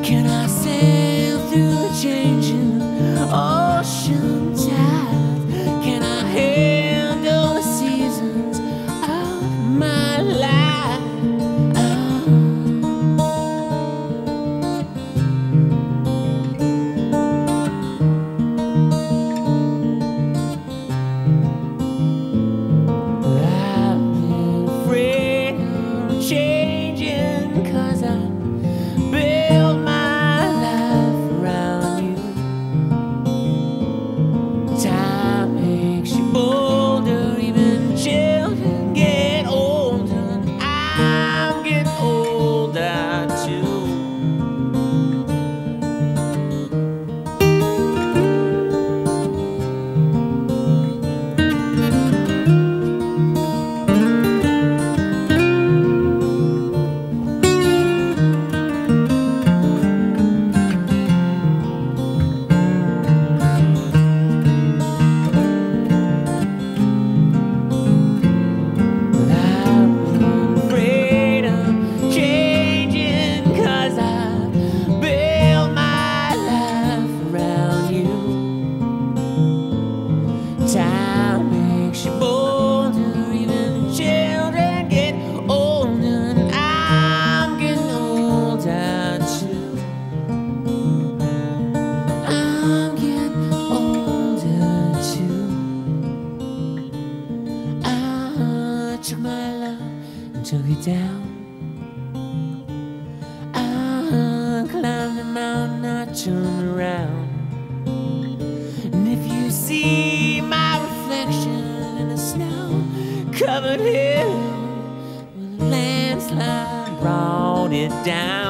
Can I sail through the changing ocean tide? Can I handle the seasons of my life? I've been afraid of changing, 'cause I built my life around you. Time makes you bolder, even children get older. I'm getting older too. Time makes you bolder, even children get older, and I'm getting older too. I'm getting older too. I took my love and took it down. I climbed the mountain, I turned around. And if you see my reflection in a snow-covered hill, well, a landslide brought it down.